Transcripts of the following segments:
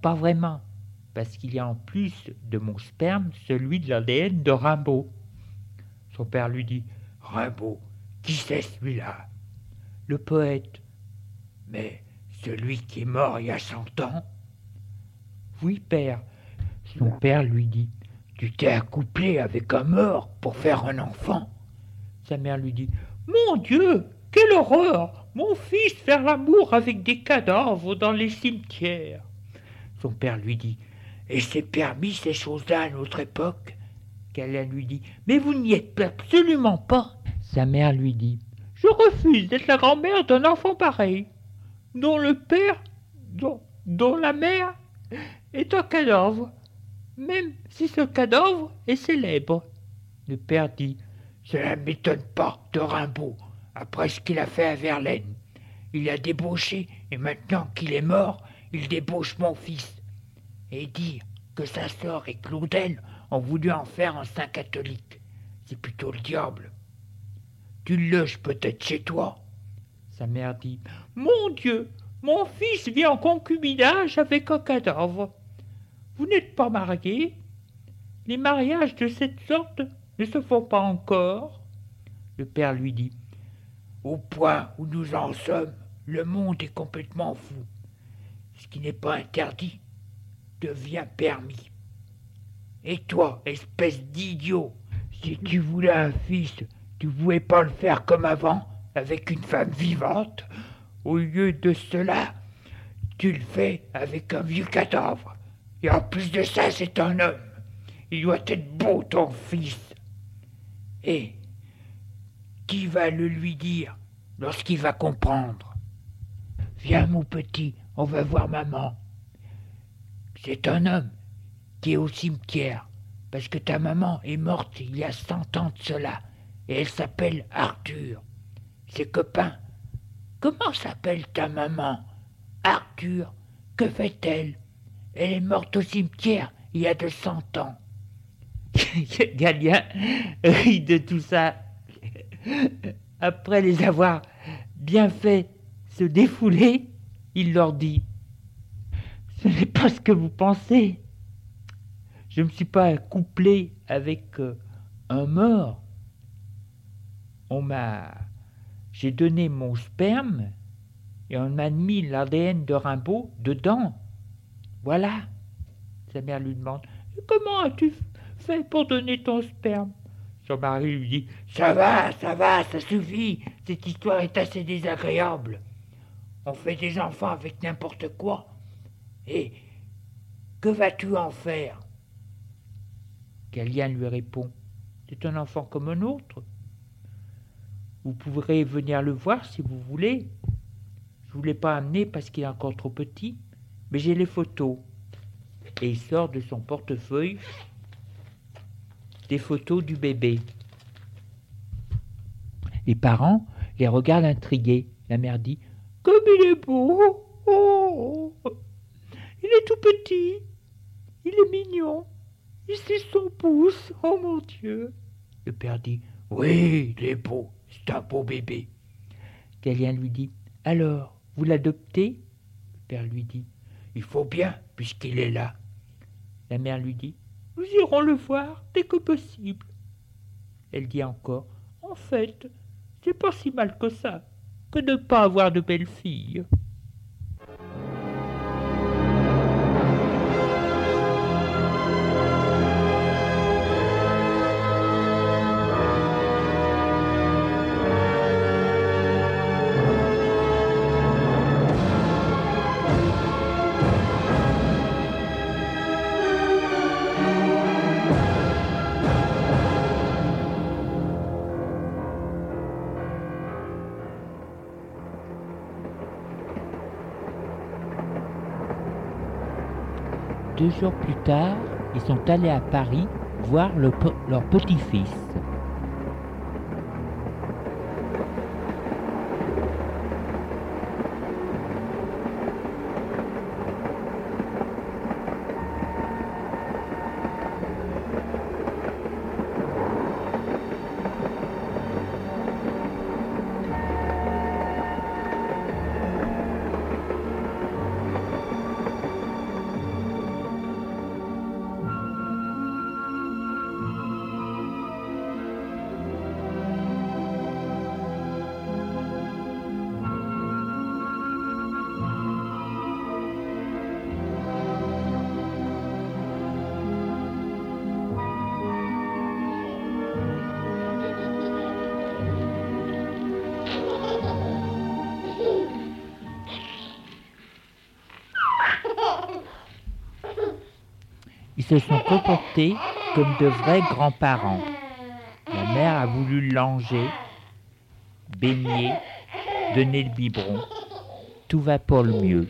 Pas vraiment, parce qu'il y a en plus de mon sperme celui de l'ADN de Rimbaud. Son père lui dit: Rimbaud, qui c'est celui-là? Le poète. Mais celui qui est mort il y a 100 ans? Oui, père. Son père lui dit: Tu t'es accouplé avec un mort pour faire un enfant? Sa mère lui dit: Mon Dieu, quelle horreur! Mon fils faire l'amour avec des cadavres dans les cimetières. Son père lui dit: Et c'est permis ces choses-là à notre époque? Qu'elle lui dit: Mais vous n'y êtes absolument pas. Sa mère lui dit: Je refuse d'être la grand-mère d'un enfant pareil, dont le père, dont la mère est un cadavre, même si ce cadavre est célèbre. Le père dit: Cela ne m'étonne pas de Rimbaud, après ce qu'il a fait à Verlaine. Il a débauché, et maintenant qu'il est mort, il débauche mon fils. Et dire que sa sœur et Claudel ont voulu en faire un saint catholique, c'est plutôt le diable. Tu le loges peut-être chez toi? Sa mère dit: Mon Dieu, mon fils vit en concubinage avec un cadavre. Vous n'êtes pas mariés? Les mariages de cette sorte ne se font pas encore. Le père lui dit: Au point où nous en sommes, le monde est complètement fou. Ce qui n'est pas interdit devient permis. Et toi, espèce d'idiot, si tu voulais un fils, tu ne pouvais pas le faire comme avant, avec une femme vivante. Au lieu de cela, tu le fais avec un vieux cadavre. Et en plus de ça, c'est un homme. Il doit être beau, ton fils. Et qui va le lui dire lorsqu'il va comprendre? Viens, mon petit, on va voir maman. C'est un homme qui est au cimetière, parce que ta maman est morte il y a 100 ans de cela, et elle s'appelle Arthur. Ses copains: Comment s'appelle ta maman? Arthur. Que fait-elle? Elle est morte au cimetière il y a 200 ans. Galien rit de tout ça. Après les avoir bien fait se défouler, il leur dit: Ce n'est pas ce que vous pensez. Je ne me suis pas couplé avec un mort. J'ai donné mon sperme et on m'a mis l'ADN de Rimbaud dedans. Voilà. Sa mère lui demande: Comment as-tu fait pour donner ton sperme? Son mari lui dit: Ça va, ça suffit. Cette histoire est assez désagréable. On fait des enfants avec n'importe quoi. Et que vas-tu en faire? Galien lui répond: C'est un enfant comme un autre. Vous pourrez venir le voir si vous voulez. Je ne vous l'ai pas amené parce qu'il est encore trop petit, mais j'ai les photos. Et il sort de son portefeuille des photos du bébé. Les parents les regardent intrigués. La mère dit: Comme il est beau! Oh, il est tout petit, il est mignon, il suce son pouce, oh mon Dieu! Le père dit: Oui, il est beau, c'est un beau bébé. Galien lui dit: Alors, vous l'adoptez? Le père lui dit: Il faut bien, puisqu'il est là. La mère lui dit: Nous irons le voir dès que possible. Elle dit encore: En fait, c'est pas si mal que ça, que de ne pas avoir de belles filles. Deux jours plus tard, ils sont allés à Paris voir leur petit-fils. Ils se sont comportés comme de vrais grands-parents. La mère a voulu langer, baigner, donner le biberon. Tout va pour le mieux.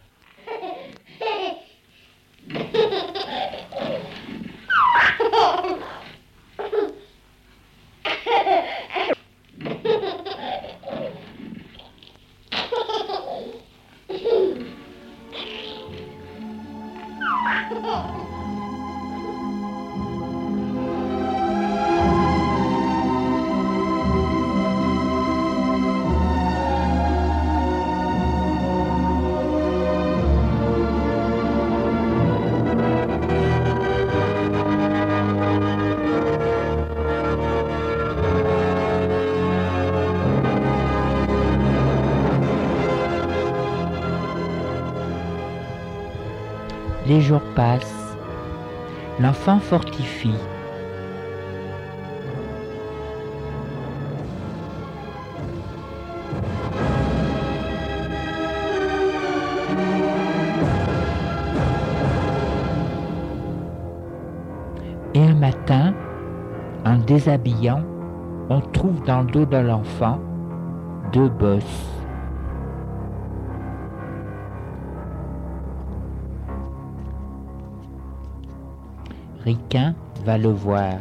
Les jours passent, l'enfant fortifie. Et un matin, en le déshabillant, on trouve dans le dos de l'enfant 2 bosses. Riquin va le voir.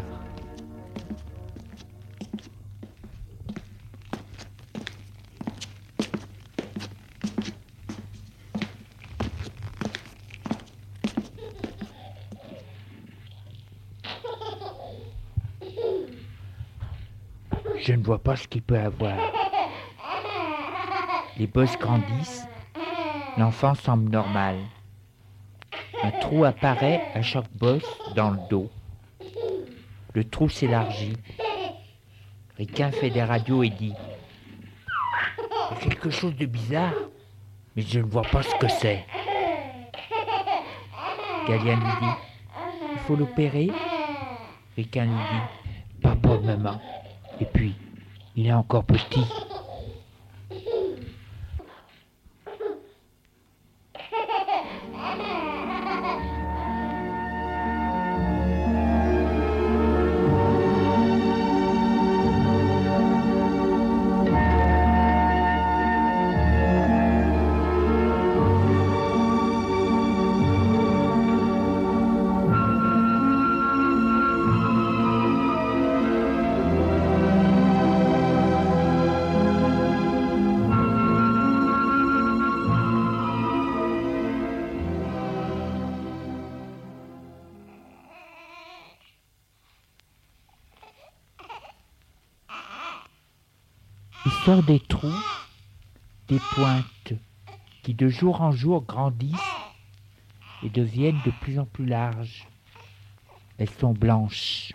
Je ne vois pas ce qu'il peut avoir. Les bosses grandissent, l'enfant semble normal. Un trou apparaît à chaque bosse dans le dos. Le trou s'élargit. Riquin fait des radios et dit « Il y a quelque chose de bizarre, mais je ne vois pas ce que c'est. » Galien lui dit « Il faut l'opérer ?» Riquin lui dit « Pas pour le moment. Et puis, il est encore petit. » Il sort des trous, des pointes qui de jour en jour grandissent et deviennent de plus en plus larges. Elles sont blanches.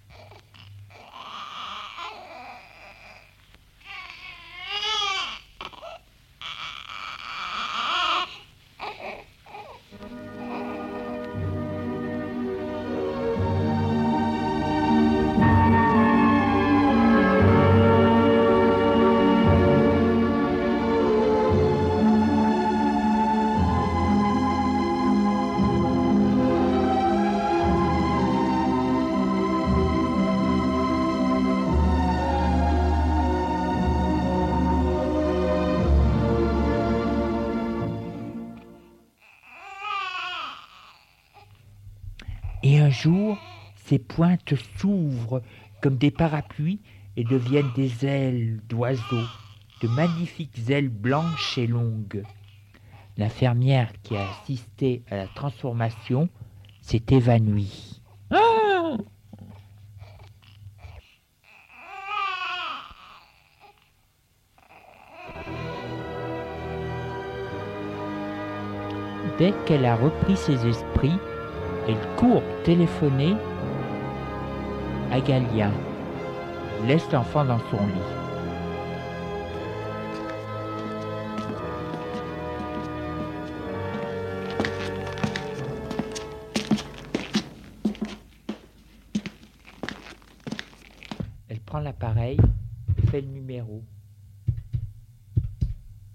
Et un jour, ces pointes s'ouvrent comme des parapluies et deviennent des ailes d'oiseaux, de magnifiques ailes blanches et longues. L'infirmière qui a assisté à la transformation s'est évanouie. Ah! Dès qu'elle a repris ses esprits, elle court téléphoner à Galien. Laisse l'enfant dans son lit. Elle prend l'appareil et fait le numéro.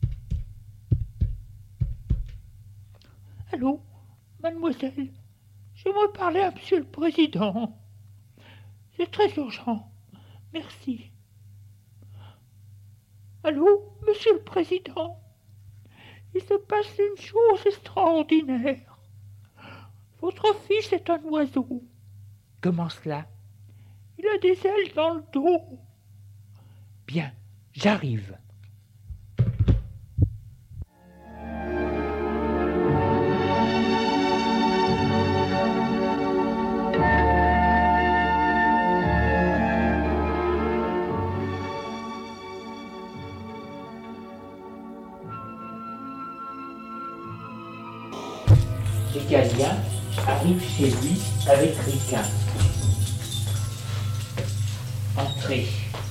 Allô, mademoiselle, j'aimerais parler à Monsieur le Président. C'est très urgent. Merci. Allô, Monsieur le Président? Il se passe une chose extraordinaire. Votre fils est un oiseau. Comment cela? Il a des ailes dans le dos. Bien, j'arrive. Et Galien arrive chez lui avec Riquin. Entrez.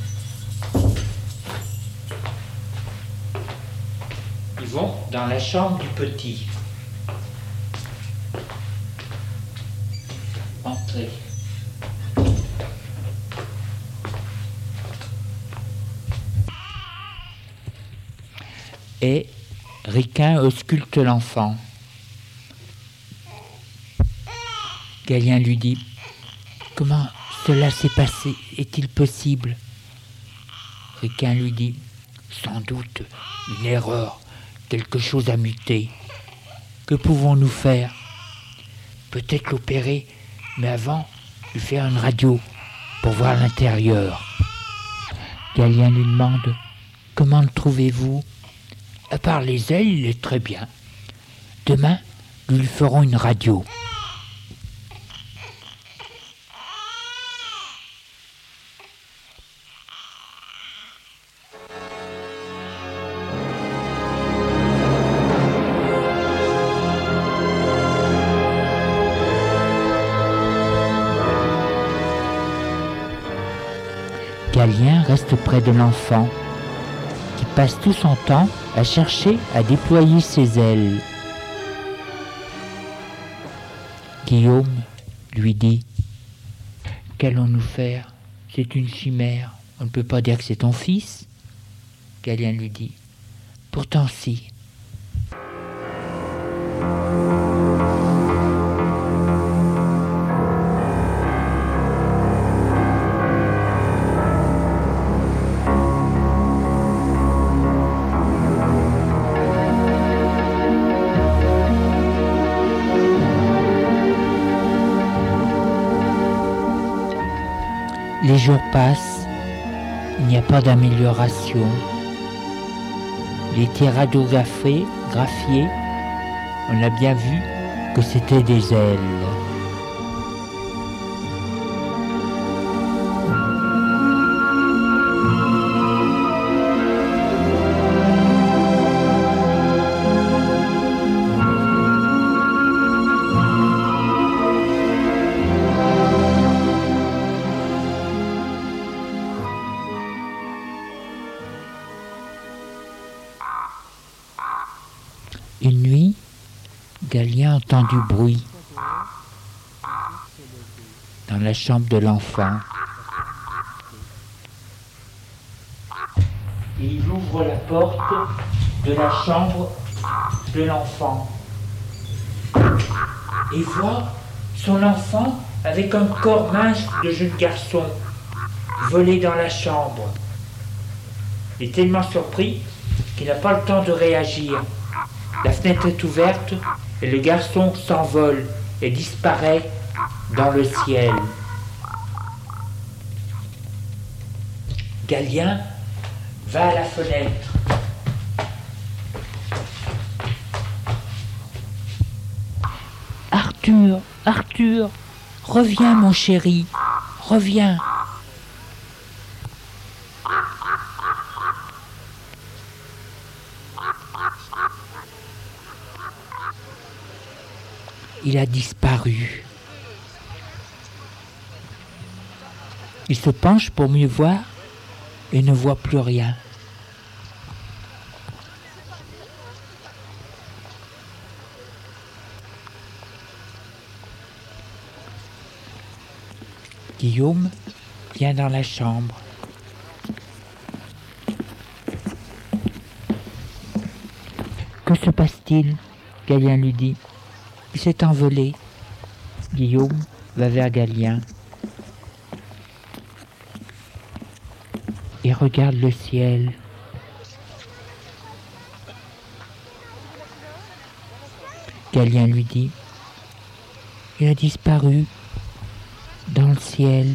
Ils vont dans la chambre du petit. Entrez. Et Riquin ausculte l'enfant. Galien lui dit: comment cela s'est passé? Est-il possible? Riquin lui dit: sans doute une erreur, quelque chose a muté. Que pouvons-nous faire? Peut-être l'opérer, mais avant, lui faire une radio pour voir l'intérieur. Galien lui demande: comment le trouvez-vous? À part les ailes, il est très bien. Demain, nous lui ferons une radio. Galien reste près de l'enfant, qui passe tout son temps à chercher à déployer ses ailes. Guillaume lui dit: qu'allons-nous faire? C'est une chimère, on ne peut pas dire que c'est ton fils. Galien lui dit: pourtant si. Les jours passent, il n'y a pas d'amélioration. Il était radiographié, on a bien vu que c'était des ailes. Une nuit, Galien entend du bruit dans la chambre de l'enfant. Et il ouvre la porte de la chambre de l'enfant et voit son enfant avec un corps mince de jeune garçon voler dans la chambre. Il est tellement surpris qu'il n'a pas le temps de réagir. La fenêtre est ouverte et le garçon s'envole et disparaît dans le ciel. Galien va à la fenêtre. Arthur, Arthur, reviens mon chéri, reviens. Il a disparu. Il se penche pour mieux voir et ne voit plus rien. Guillaume vient dans la chambre. Que se passe-t-il? Galien lui dit. Il s'est envolé. Guillaume va vers Galien et regarde le ciel. Galien lui dit: il a disparu dans le ciel.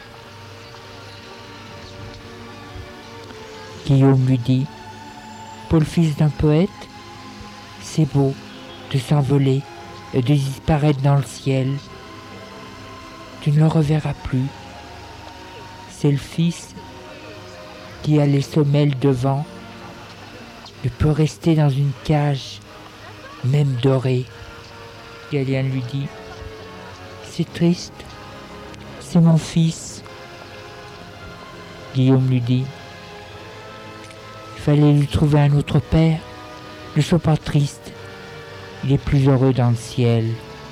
Guillaume lui dit: pour le fils d'un poète, c'est beau de s'envoler et de disparaître dans le ciel. Tu ne le reverras plus. C'est le fils qui a les semelles devant, ne peut rester dans une cage, même dorée. Galien lui dit: c'est triste, c'est mon fils. Guillaume lui dit: il fallait lui trouver un autre père. Ne sois pas triste, il est plus heureux dans le ciel.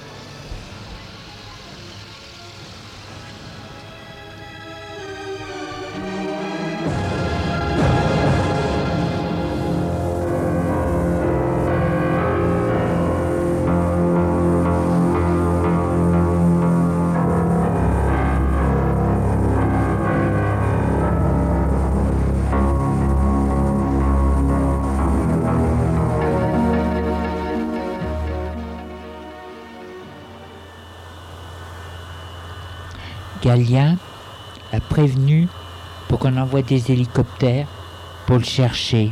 Galien a prévenu pour qu'on envoie des hélicoptères pour le chercher.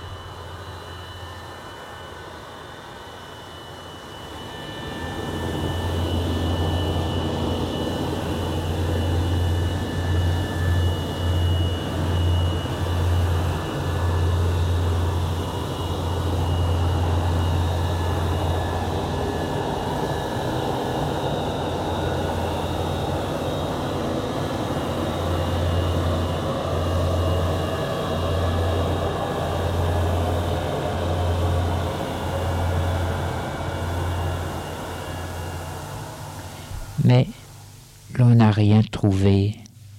Mais l'on n'a rien trouvé.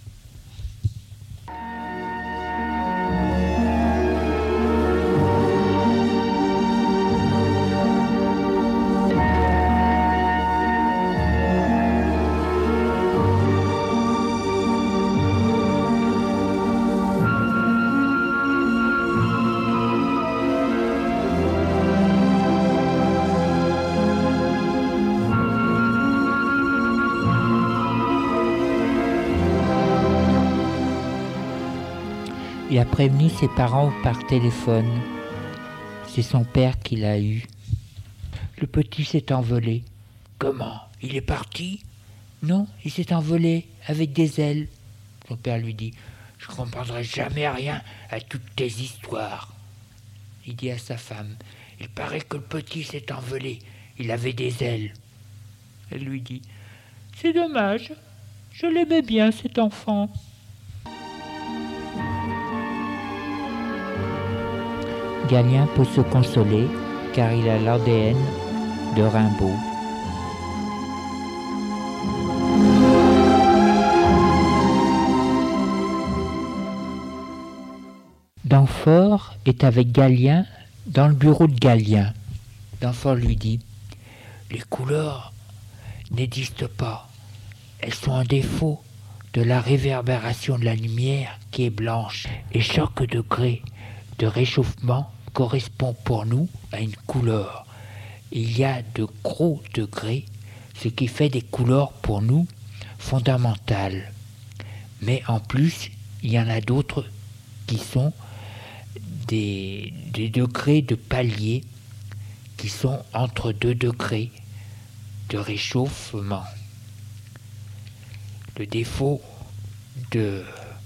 Il a prévenu ses parents par téléphone. C'est son père qui l'a eu. Le petit s'est envolé. Comment? Il est parti? Non, il s'est envolé avec des ailes. Son père lui dit: je ne comprendrai jamais rien à toutes tes histoires. Il dit à sa femme: il paraît que le petit s'est envolé. Il avait des ailes. Elle lui dit: c'est dommage. Je l'aimais bien, cet enfant. Galien peut se consoler car il a l'ADN de Rimbaud. Danfort est avec Galien dans le bureau de Galien. Danfort lui dit: les couleurs n'existent pas. Elles sont un défaut de la réverbération de la lumière qui est blanche. Et chaque degré de réchauffement correspond pour nous à une couleur. Il y a de gros degrés, ce qui fait des couleurs pour nous fondamentales. Mais en plus, il y en a d'autres qui sont des degrés de palier qui sont entre 2 degrés de réchauffement. Le défaut de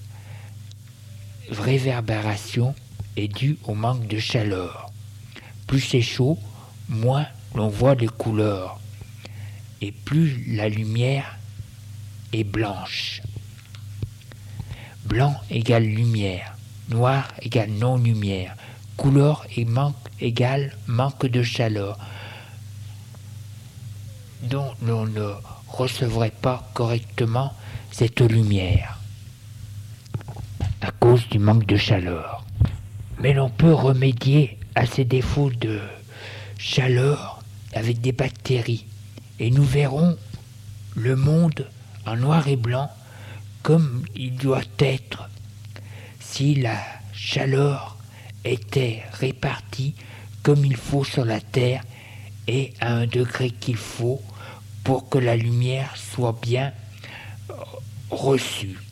réverbération est dû au manque de chaleur. Plus c'est chaud, moins l'on voit les couleurs et plus la lumière est blanche. Blanc égale lumière, noir égale non-lumière, couleur égale manque de chaleur, dont l'on ne recevrait pas correctement cette lumière à cause du manque de chaleur. Mais l'on peut remédier à ces défauts de chaleur avec des bactéries. Et nous verrons le monde en noir et blanc comme il doit être. Si la chaleur était répartie comme il faut sur la Terre et à un degré qu'il faut pour que la lumière soit bien reçue.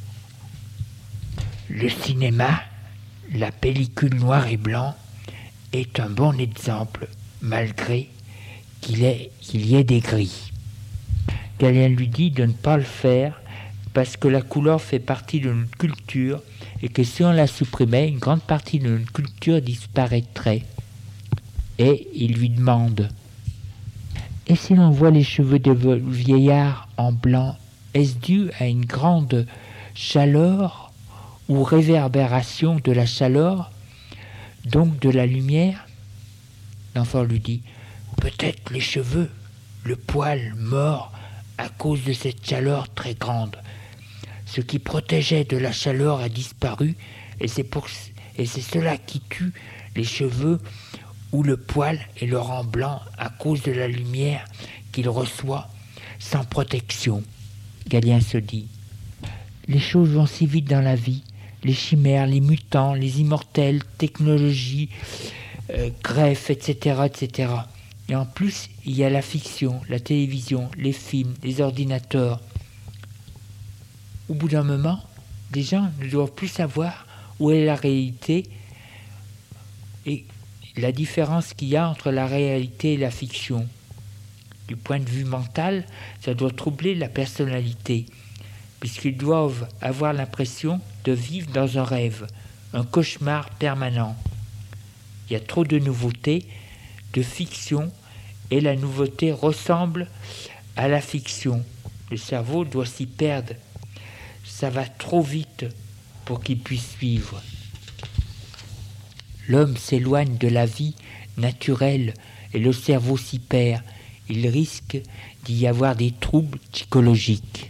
Le cinéma, la pellicule noir et blanc, est un bon exemple, malgré qu'il y ait des gris. Galien lui dit de ne pas le faire parce que la couleur fait partie de notre culture et que si on la supprimait, une grande partie de notre culture disparaîtrait. Et il lui demande: et si l'on voit les cheveux des vieillards en blanc, est-ce dû à une grande chaleur ou réverbération de la chaleur, donc de la lumière? L'enfant lui dit: peut-être les cheveux, le poil mort à cause de cette chaleur très grande. Ce qui protégeait de la chaleur a disparu et c'est cela qui tue les cheveux ou le poil et le rend blanc à cause de la lumière qu'il reçoit sans protection. Galien se dit: les choses vont si vite dans la vie, les chimères, les mutants, les immortels, technologie, greffe, etc., etc. Et en plus, il y a la fiction, la télévision, les films, les ordinateurs. Au bout d'un moment, les gens ne doivent plus savoir où est la réalité et la différence qu'il y a entre la réalité et la fiction. Du point de vue mental, ça doit troubler la personnalité, puisqu'ils doivent avoir l'impression de vivre dans un rêve, un cauchemar permanent. Il y a trop de nouveautés, de fiction, et la nouveauté ressemble à la fiction. Le cerveau doit s'y perdre. Ça va trop vite pour qu'il puisse suivre. L'homme s'éloigne de la vie naturelle et le cerveau s'y perd. Il risque d'y avoir des troubles psychologiques.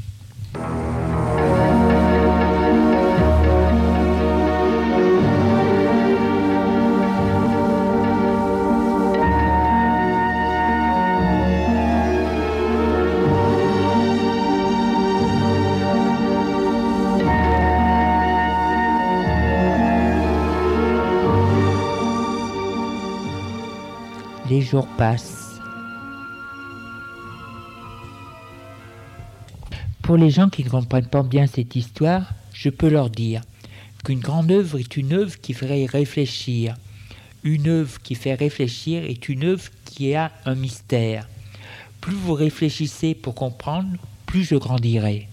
Les jours passent. Pour les gens qui ne comprennent pas bien cette histoire, je peux leur dire qu'une grande œuvre est une œuvre qui ferait réfléchir. Une œuvre qui fait réfléchir est une œuvre qui a un mystère. Plus vous réfléchissez pour comprendre, plus je grandirai.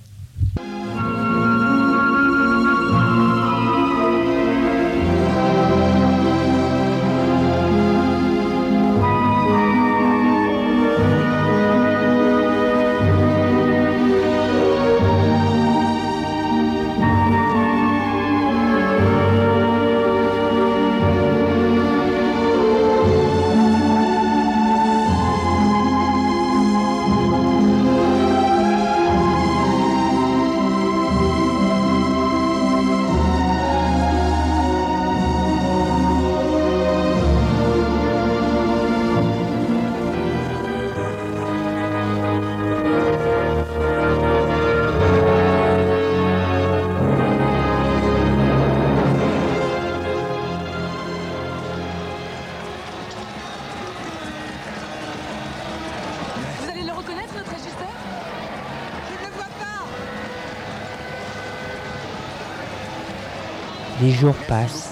Les jours passent.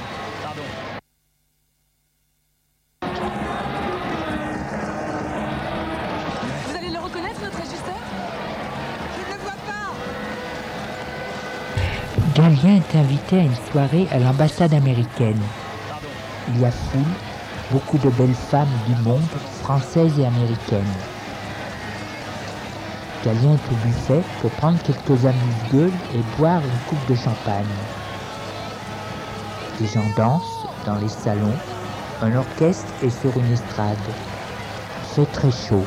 Vous allez le reconnaître, notre ajusteur? Je ne le vois pas. Galien est invité à une soirée à l'ambassade américaine. Il y a foule, beaucoup de belles femmes du monde, françaises et américaines. Galien est au buffet pour prendre quelques amuse-gueules et boire une coupe de champagne. Les gens dansent dans les salons, un orchestre est sur une estrade. Il fait très chaud.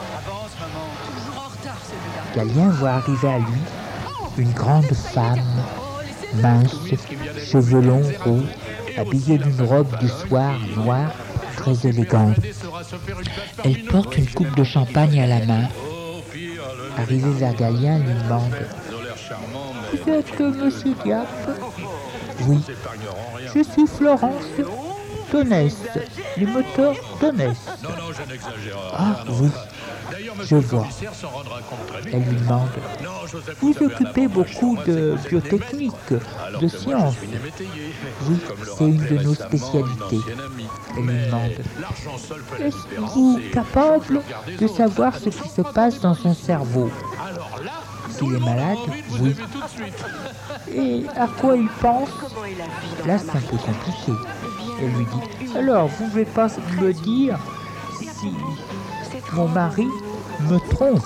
Galien voit arriver à lui une grande femme, mince, cheveux longs roux, habillée d'une robe du soir noire, très élégante. Elle porte une coupe de champagne à la main. Arrivé vers Galien, lui demande: Vous êtes Monsieur Diap? Oui. Je suis Florence Tonès, les moteurs Tonès. Ah oui, je vois. Elle lui demande: Vous occupez beaucoup de biotechnique, de sciences? Oui, c'est une de nos spécialités. Elle lui demande: Êtes-vous capable de savoir ce qui se passe dans son cerveau? S'il est malade? Oui. Et à quoi il pense? Là, c'est un peu compliqué. Elle lui dit: Alors, vous ne pouvez pas me dire si mon mari me trompe?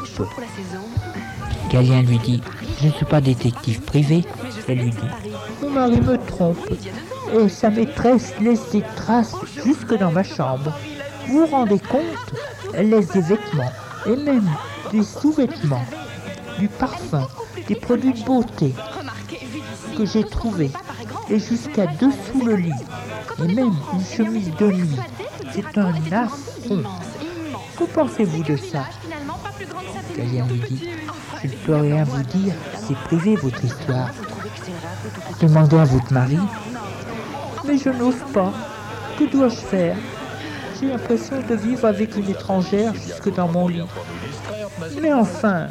Galien lui dit: Je ne suis pas détective privé. Elle lui dit: Mon mari me trompe et sa maîtresse laisse des traces jusque dans ma chambre. Vous vous rendez compte? Elle laisse des vêtements et même des sous-vêtements, du parfum, des produits de beauté que j'ai trouvés et jusqu'à dessous le lit et même une chemise de nuit. C'est un affront. Que pensez-vous de ça? Galien lui dit: Je ne peux rien vous dire, c'est privé votre histoire. Demandez à votre mari. Mais je n'ose pas. Que dois-je faire? J'ai l'impression de vivre avec une étrangère jusque dans mon lit. Mais enfin,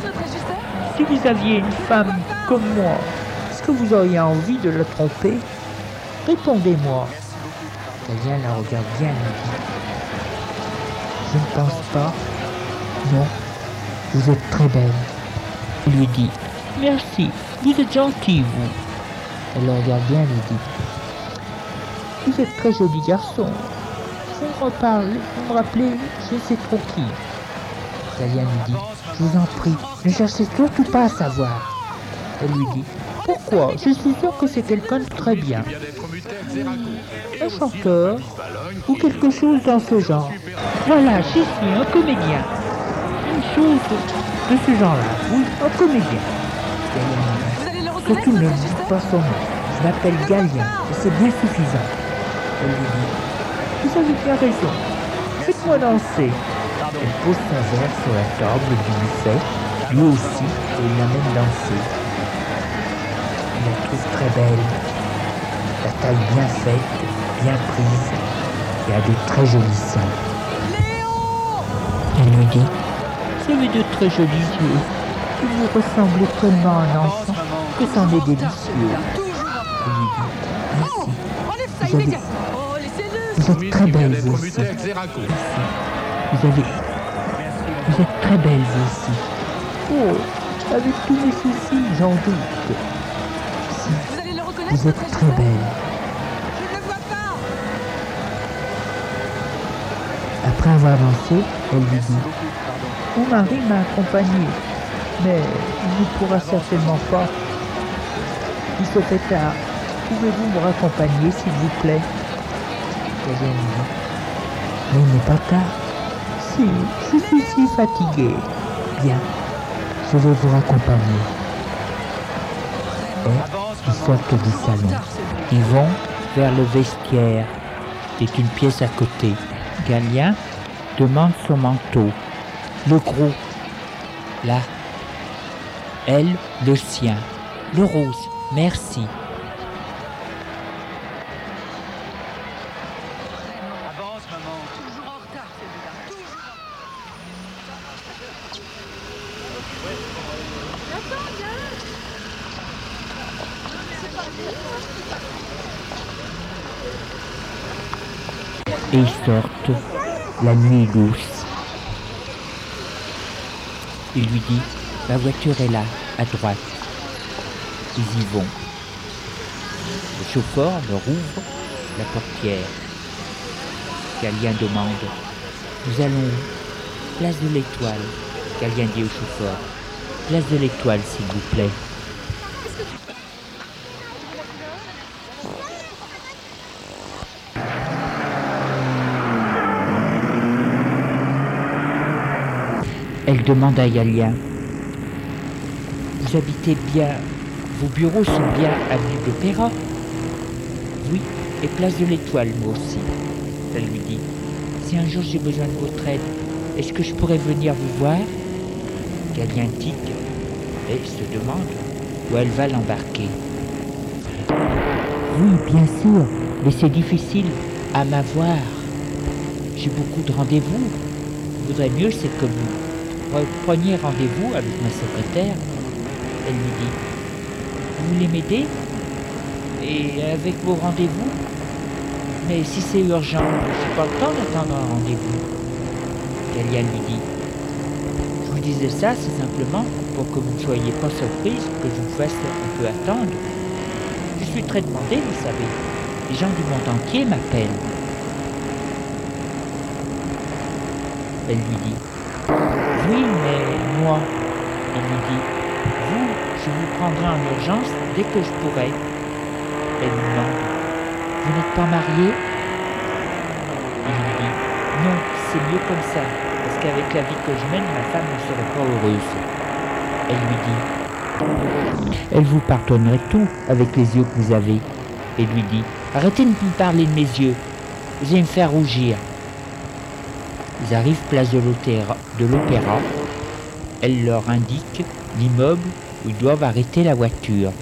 si vous aviez une femme comme moi, est-ce que vous auriez envie de la tromper? Répondez-moi. Galien la regarde bien et lui dit: Je ne pense pas. Non, vous êtes très belle. Il lui dit: Merci, vous êtes gentil, vous. Elle le regarde bien et lui dit: Vous êtes très joli garçon. Vous me rappelez, je ne sais trop qui. Galien lui dit: Je vous en prie, ne cherchez surtout pas à savoir. Elle lui dit: Pourquoi? Je suis sûre que c'est quelqu'un de très bien. Un chanteur ou quelque chose dans ce genre. Voilà, j'y suis, un comédien. Une chose de ce genre-là, oui, un comédien. Galien dit: Surtout ne dites pas son nom. Je m'appelle Galien et c'est bien suffisant. Elle lui dit: Vous avez bien raison. Faites-moi danser. Elle pose son verre sur la table du buffet, lui aussi, et il l'amène danser. Il la trouve très belle. La taille bien faite, bien prise, et a de très jolis seins. Elle lui dit: Vous avez de très jolis yeux. Vous vous ressemblez tellement à un enfant que c'en est délicieux. Elle lui dit: Merci. Vous êtes très belle, vous aussi. Vous êtes très belle, vous aussi. Oh, avec tous mes soucis, j'en doute. Si, vous êtes très belle. Après avoir dansé, elle lui dit: Mon mari m'a accompagné, mais il ne pourra certainement pas. Il se fait tard. Pouvez-vous me raccompagner, s'il vous plaît? Galien lui dit: Mais il n'est pas tard. Si, je suis si fatigué. Bien, je vais vous raccompagner. Et ils sortent du salon. Ils vont vers le vestiaire. C'est une pièce à côté. Galien demande son manteau. Le gros. Là. Elle, le sien. Le rose. Merci. Et ils sortent, la nuit est douce. Il lui dit: La voiture est là, à droite. Ils y vont. Le chauffeur leur ouvre la portière. Galien demande: Nous allons où? Place de l'Étoile. Galien dit au chauffeur: Place de l'Étoile, s'il vous plaît. Elle demande à Galien: Vous habitez bien, vos bureaux sont bien avenue de l'Opéra? Oui, et place de l'Étoile, moi aussi. Elle lui dit: Si un jour j'ai besoin de votre aide, est-ce que je pourrais venir vous voir? Galien tique et se demande où elle va l'embarquer. Oui, bien sûr, mais c'est difficile à m'avoir. J'ai beaucoup de rendez-vous. Je voudrais mieux, c'est que vous preniez rendez-vous avec ma secrétaire. Elle lui dit, vous voulez m'aider? Et avec vos rendez-vous? Mais si c'est urgent, je n'ai pas le temps d'attendre un rendez-vous. Galien lui dit, je vous disais ça, c'est simplement pour que vous ne soyez pas surprise que je vous fasse un peu attendre. Je suis très demandé, vous savez. Les gens du monde entier m'appellent. Elle lui dit, oui, mais moi, il lui dit, vous, je vous prendrai en urgence dès que je pourrai. Elle lui demande, vous n'êtes pas marié? Il lui dit, non, c'est mieux comme ça, parce qu'avec la vie que je mène, ma femme ne serait pas heureuse. Elle lui dit, elle vous pardonnerait tout avec les yeux que vous avez. Et lui dit, arrêtez de me parler de mes yeux, vous allez me faire rougir. Ils arrivent place de l'Opéra. Elle leur indique l'immeuble où ils doivent arrêter la voiture.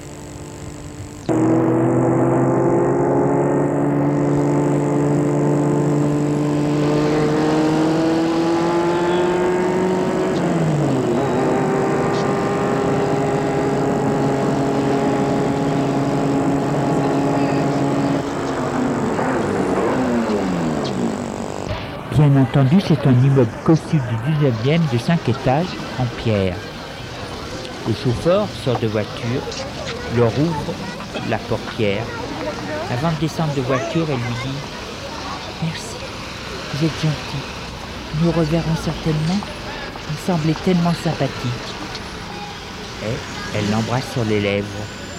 Bien entendu, c'est un immeuble cossu du 19e de 5 étages en pierre. Le chauffeur sort de voiture, leur ouvre la portière. Avant de descendre de voiture, elle lui dit « Merci, vous êtes gentil. Nous nous reverrons certainement. Vous me semblez tellement sympathique. » Et elle l'embrasse sur les lèvres.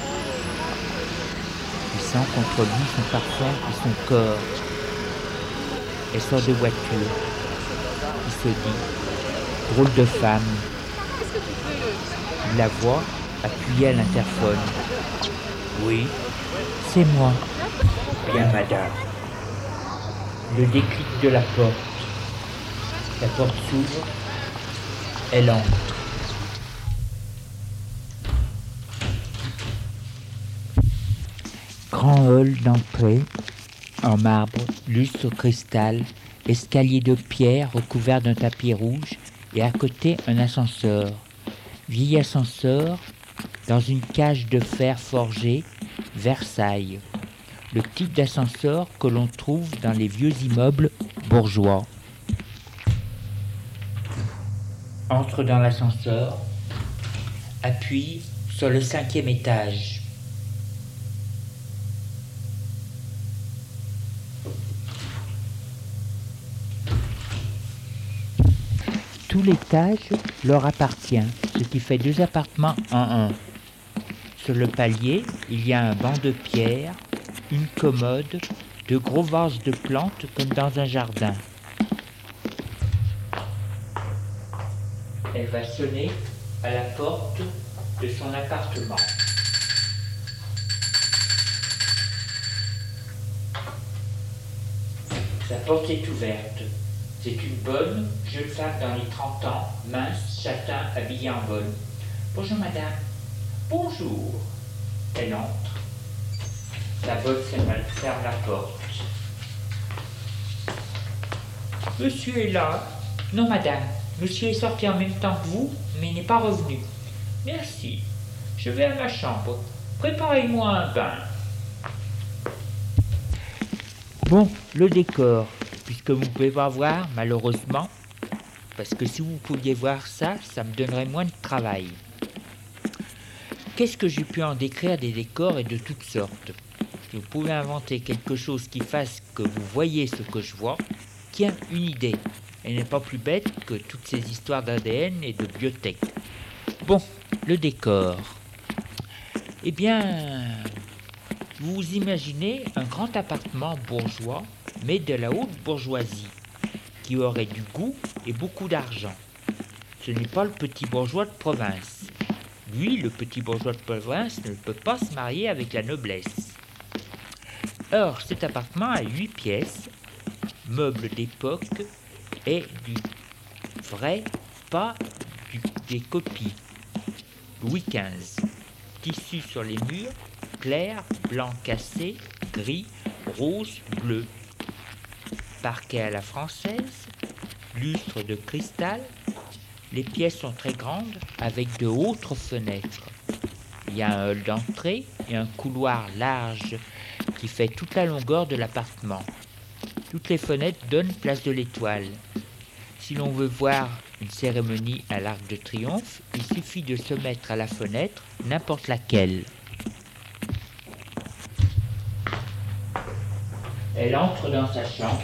Il sent contre lui son parfum et son corps. Elle sort de voiture. Il se dit, drôle de femme. Il la voit appuyée à l'interphone. Oui, c'est moi. Bien, madame. Le déclic de la porte. La porte s'ouvre. Elle entre. Grand hall d'entrée. En marbre, lustre cristal, escalier de pierre recouvert d'un tapis rouge et à côté un ascenseur. Vieil ascenseur dans une cage de fer forgé, Versailles. Le type d'ascenseur que l'on trouve dans les vieux immeubles bourgeois. Entre dans l'ascenseur, appuie sur le 5e étage. Tout l'étage leur appartient, ce qui fait 2 appartements en un. Sur le palier, il y a un banc de pierre, une commode, de gros vases de plantes comme dans un jardin. Elle va sonner à la porte de son appartement. La porte est ouverte. C'est une bonne jeune femme dans les 30 ans, mince, châtain, habillée en bonne. Bonjour madame. Bonjour. Elle entre. La bonne ferme la porte. Monsieur est là. Non madame, monsieur est sorti en même temps que vous, mais n'est pas revenu. Merci. Je vais à ma chambre. Préparez-moi un bain. Bon, le décor. Puisque vous ne pouvez pas voir, malheureusement, parce que si vous pouviez voir ça, ça me donnerait moins de travail. Qu'est-ce que j'ai pu en décrire des décors et de toutes sortes? Si vous pouvez inventer quelque chose qui fasse que vous voyez ce que je vois, tiens, une idée. Elle n'est pas plus bête que toutes ces histoires d'ADN et de biotech. Bon, le décor. Eh bien, vous imaginez un grand appartement bourgeois, mais de la haute bourgeoisie, qui aurait du goût et beaucoup d'argent. Ce n'est pas le petit bourgeois de province. Lui, le petit bourgeois de province, ne peut pas se marier avec la noblesse. Or, cet appartement a 8 pièces, meubles d'époque, et du vrai, pas du des copies. Louis XV. Tissu sur les murs, clair, blanc cassé, gris, rose, bleu. Parquet à la française, lustre de cristal. Les pièces sont très grandes avec de hautes fenêtres. Il y a un hall d'entrée et un couloir large qui fait toute la longueur de l'appartement. Toutes les fenêtres donnent place de l'Étoile. Si l'on veut voir une cérémonie à l'Arc de Triomphe, il suffit de se mettre à la fenêtre, n'importe laquelle. Elle entre dans sa chambre,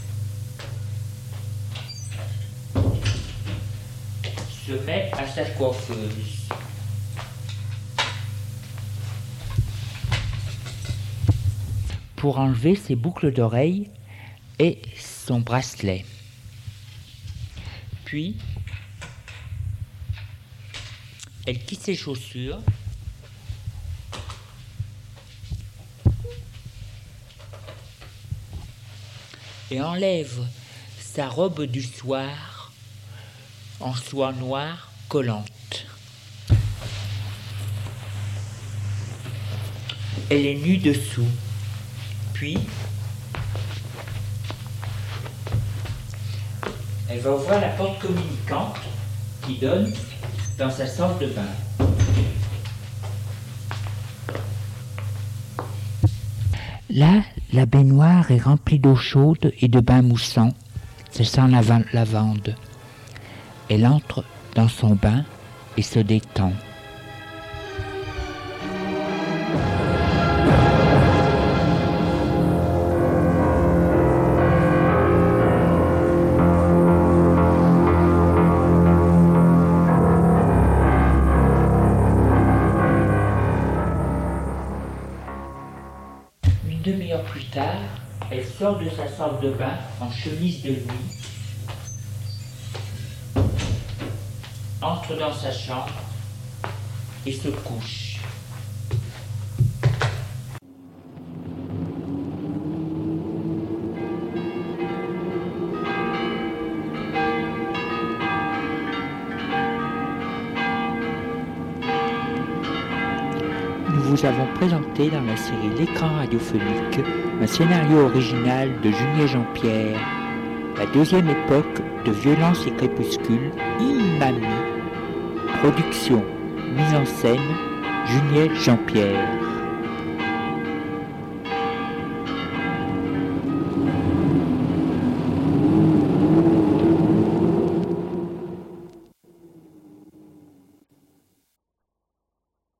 se met à sa coiffeuse. Pour enlever ses boucles d'oreilles et son bracelet. Puis, elle quitte ses chaussures et enlève sa robe du soir en soie noire collante. Elle est nue dessous. Puis, elle va ouvrir la porte communicante qui donne dans sa salle de bain. Là, la baignoire est remplie d'eau chaude et de bain moussant. Ça sent la lavande. Elle entre dans son bain et se détend. Une demi-heure plus tard, elle sort de sa salle de bain en chemise de nuit, entre dans sa chambre et se couche. Nous vous avons présenté dans la série L'écran radiophonique un scénario original de Junier Jean-Pierre, la deuxième époque de Violence et crépuscule, Imami. Production, mise en scène, Junier Jean-Pierre.